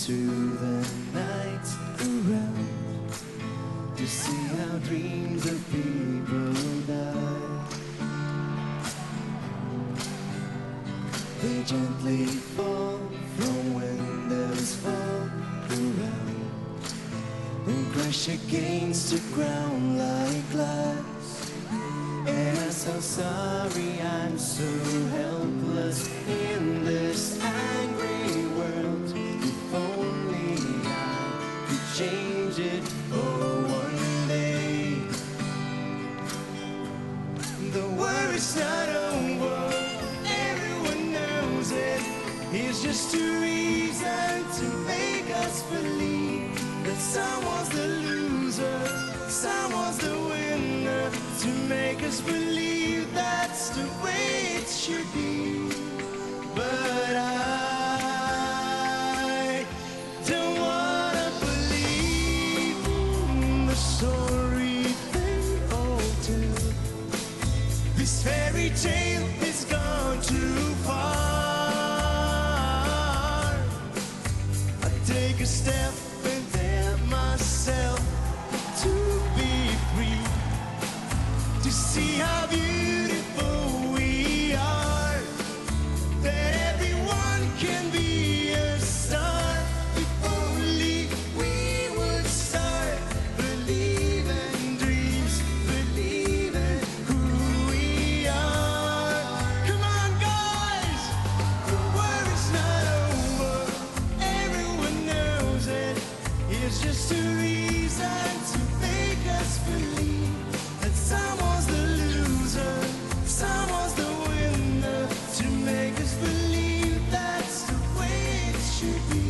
into the night around to see how dreams of people die. They gently fall from windows fall around and crash against the ground like glass. And I'm so sorry, I'm so helpless in this angry world. If only I could change it, oh, one day. The war is not over, everyone knows it. It's just a reason to make us believe that someone's the loser, someone's the winner, to make us believe that's the way it should be. But I don't wanna believe the story they all tell. This fairy tale has gone too far. I take a step and dare myself to be free, to see how beautiful we are, that everyone can be a star. If only we would start believing dreams, believing who we are. Come on, guys, the war is not over, everyone knows it. It's just a reason to make us believe that someone's the loser, someone's the winner, to make us believe that's the way it should be.